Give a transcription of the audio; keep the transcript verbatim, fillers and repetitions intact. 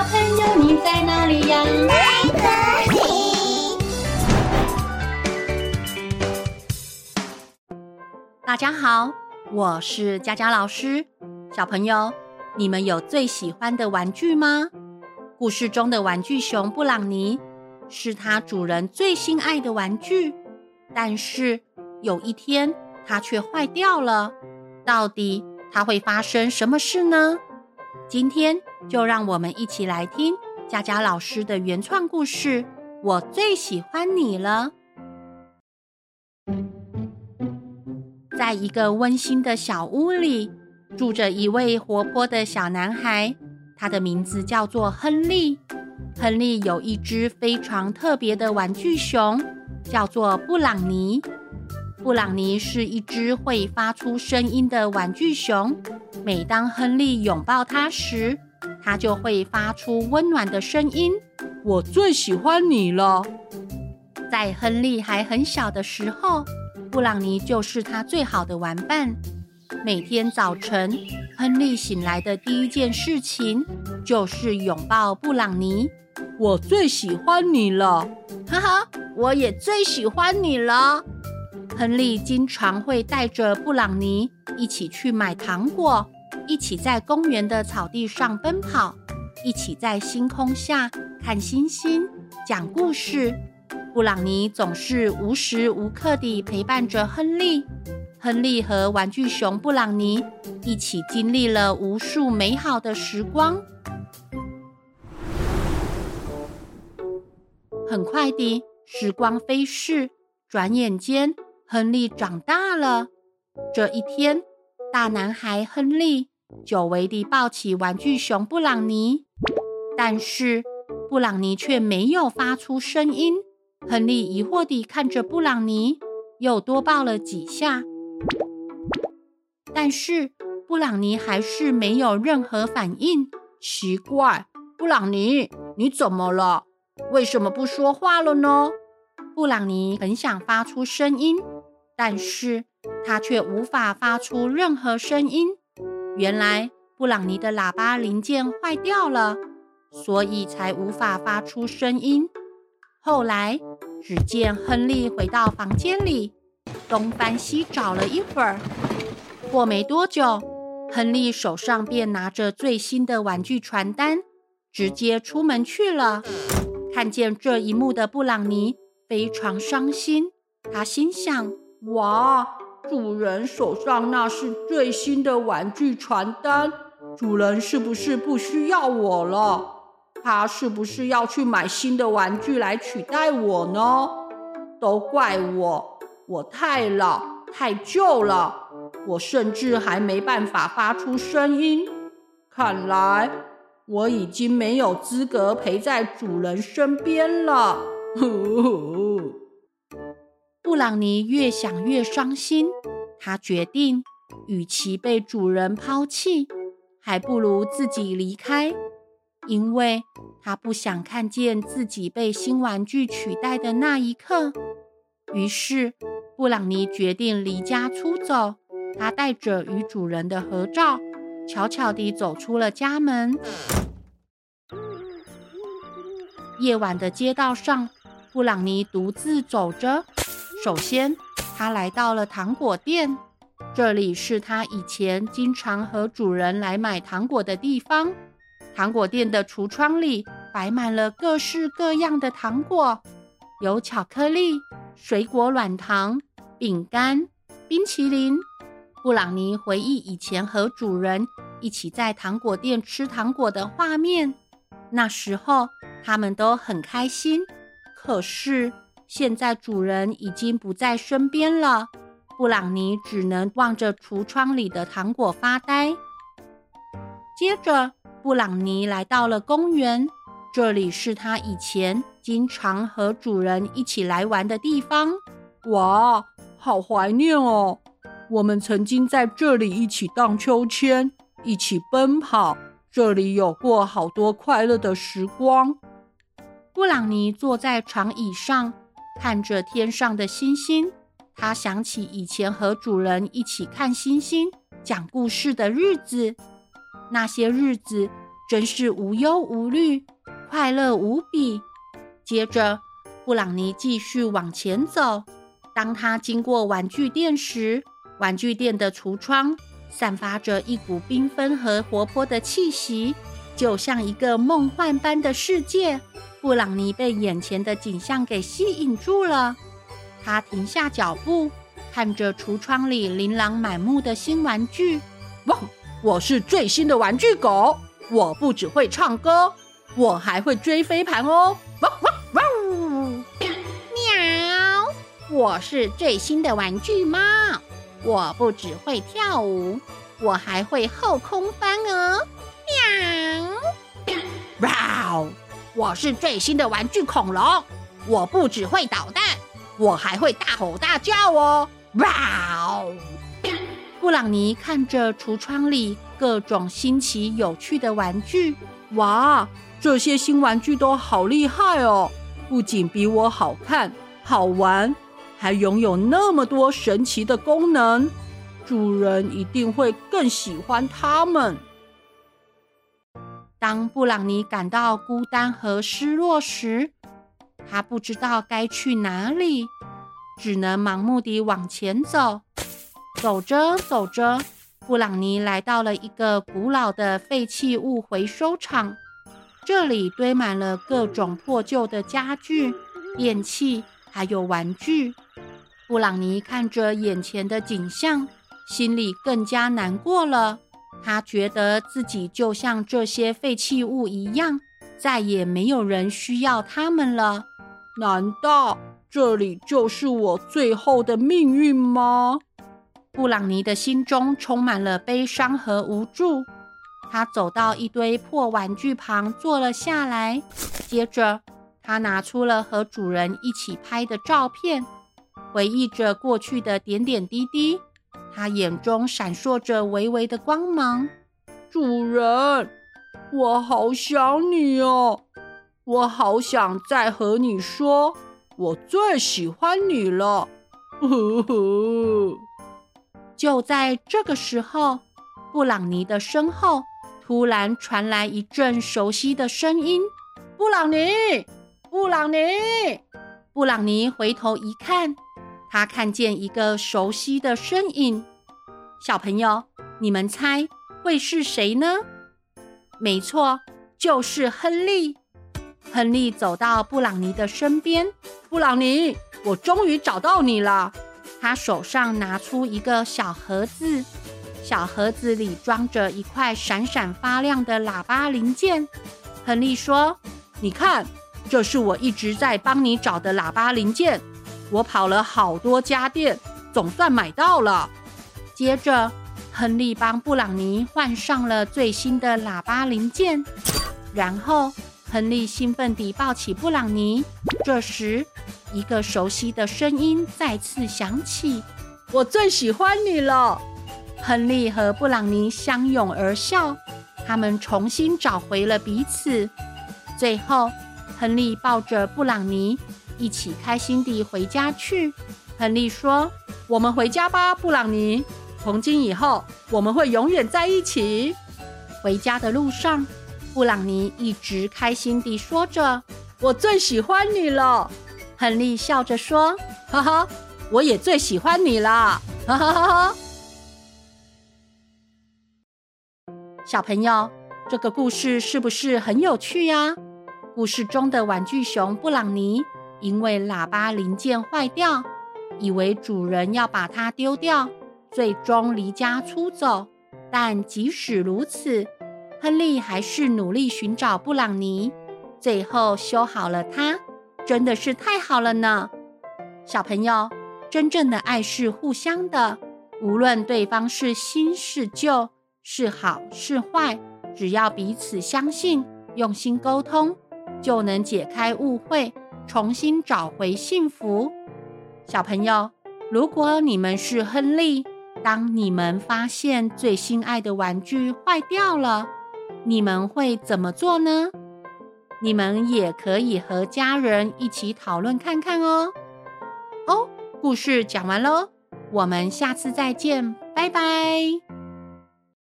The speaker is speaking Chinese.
朋友你在哪里呀？ 在这里。 大家好，我是佳佳老师。小朋友，你们有最喜欢的玩具吗？故事中的玩具熊布朗尼是他主人最心爱的玩具，但是有一天它却坏掉了。到底它会发生什么事呢？今天就让我们一起来听佳佳老师的原创故事《我最喜欢你了》。在一个温馨的小屋里，住着一位活泼的小男孩，他的名字叫做亨利。亨利有一只非常特别的玩具熊，叫做布朗尼。布朗尼是一只会发出声音的玩具熊，每当亨利拥抱它时，它就会发出温暖的声音，我最喜欢你了。在亨利还很小的时候，布朗尼就是他最好的玩伴。每天早晨，亨利醒来的第一件事情就是拥抱布朗尼。我最喜欢你了，哈哈，我也最喜欢你了。亨利经常会带着布朗尼一起去买糖果，一起在公园的草地上奔跑，一起在星空下看星星、讲故事。布朗尼总是无时无刻地陪伴着亨利。亨利和玩具熊布朗尼一起经历了无数美好的时光。很快地，时光飞逝，转眼间，亨利长大了。这一天，大男孩亨利久违地抱起玩具熊布朗尼，但是布朗尼却没有发出声音。亨利疑惑地看着布朗尼，又多抱了几下，但是布朗尼还是没有任何反应。奇怪，布朗尼，你怎么了？为什么不说话了呢？布朗尼很想发出声音，但是他却无法发出任何声音。原来布朗尼的喇叭零件坏掉了，所以才无法发出声音。后来，只见亨利回到房间里，东翻西找了一会儿。过没多久，亨利手上便拿着最新的玩具传单，直接出门去了。看见这一幕的布朗尼非常伤心，他心想：哇，主人手上那是最新的玩具传单，主人是不是不需要我了？他是不是要去买新的玩具来取代我呢？都怪我，我太老太旧了，我甚至还没办法发出声音。看来我已经没有资格陪在主人身边了。布朗尼越想越伤心，他决定，与其被主人抛弃，还不如自己离开。因为他不想看见自己被新玩具取代的那一刻。于是布朗尼决定离家出走，他带着与主人的合照，悄悄地走出了家门。夜晚的街道上，布朗尼独自走着。首先，他来到了糖果店，这里是他以前经常和主人来买糖果的地方。糖果店的橱窗里摆满了各式各样的糖果，有巧克力、水果软糖、饼干、冰淇淋。布朗尼回忆以前和主人一起在糖果店吃糖果的画面，那时候他们都很开心。可是现在主人已经不在身边了，布朗尼只能望着橱窗里的糖果发呆。接着布朗尼来到了公园，这里是他以前经常和主人一起来玩的地方。哇，好怀念哦！我们曾经在这里一起荡秋千，一起奔跑，这里有过好多快乐的时光。布朗尼坐在长椅上，看着天上的星星，他想起以前和主人一起看星星、讲故事的日子。那些日子真是无忧无虑，快乐无比。接着，布朗尼继续往前走。当他经过玩具店时，玩具店的橱窗散发着一股缤纷和活泼的气息，就像一个梦幻般的世界。布朗尼被眼前的景象给吸引住了，他停下脚步，看着橱窗里琳琅满目的新玩具。哇，我是最新的玩具狗，我不只会唱歌，我还会追飞盘哦！哇哇哇！喵！我是最新的玩具猫，我不只会跳舞，我还会后空翻哦！喵！哇！我是最新的玩具恐龙，我不只会捣蛋，我还会大吼大叫哦！哇！布朗尼看着橱窗里各种新奇有趣的玩具，哇，这些新玩具都好厉害哦！不仅比我好看、好玩，还拥有那么多神奇的功能，主人一定会更喜欢它们。当布朗尼感到孤单和失落时，他不知道该去哪里，只能盲目地往前走。走着走着，布朗尼来到了一个古老的废弃物回收厂，这里堆满了各种破旧的家具、电器，还有玩具。布朗尼看着眼前的景象，心里更加难过了。他觉得自己就像这些废弃物一样，再也没有人需要他们了。难道这里就是我最后的命运吗？布朗尼的心中充满了悲伤和无助。他走到一堆破玩具旁坐了下来，接着他拿出了和主人一起拍的照片，回忆着过去的点点滴滴。他眼中闪烁着微微的光芒。主人，我好想你哦，我好想再和你说，我最喜欢你了。呵呵。就在这个时候，布朗尼的身后突然传来一阵熟悉的声音：布朗尼，布朗尼！布朗尼回头一看，他看见一个熟悉的身影。小朋友，你们猜会是谁呢？没错，就是亨利。亨利走到布朗尼的身边。布朗尼，我终于找到你了。他手上拿出一个小盒子，小盒子里装着一块闪闪发亮的喇叭零件。亨利说：你看，这是我一直在帮你找的喇叭零件，我跑了好多家店，总算买到了。接着，亨利帮布朗尼换上了最新的喇叭零件，然后亨利兴奋地抱起布朗尼。这时，一个熟悉的声音再次响起：我最喜欢你了。亨利和布朗尼相拥而笑，他们重新找回了彼此。最后，亨利抱着布朗尼一起开心地回家去。亨利说：我们回家吧，布朗尼，从今以后我们会永远在一起。回家的路上，布朗尼一直开心地说着：我最喜欢你了。亨利笑着说：哈哈，我也最喜欢你了，哈哈哈哈。小朋友，这个故事是不是很有趣呀？故事中的玩具熊布朗尼因为喇叭零件坏掉，以为主人要把它丢掉，最终离家出走。但即使如此，亨利还是努力寻找布朗尼，最后修好了它，真的是太好了呢。小朋友，真正的爱是互相的，无论对方是新是旧，是好是坏，只要彼此相信，用心沟通，就能解开误会，重新找回幸福。小朋友，如果你们是亨利，当你们发现最心爱的玩具坏掉了，你们会怎么做呢？你们也可以和家人一起讨论看看哦。哦，故事讲完喽，我们下次再见，拜拜。